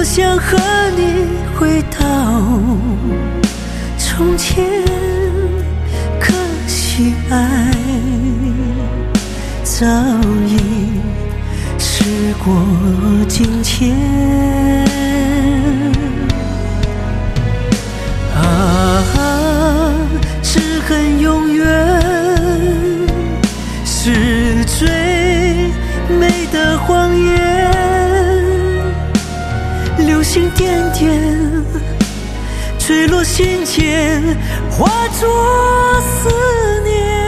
想和你回到从前，可惜爱早已时过境迁。是恨永远是最美的谎言，流星点点坠落心间，化作思念。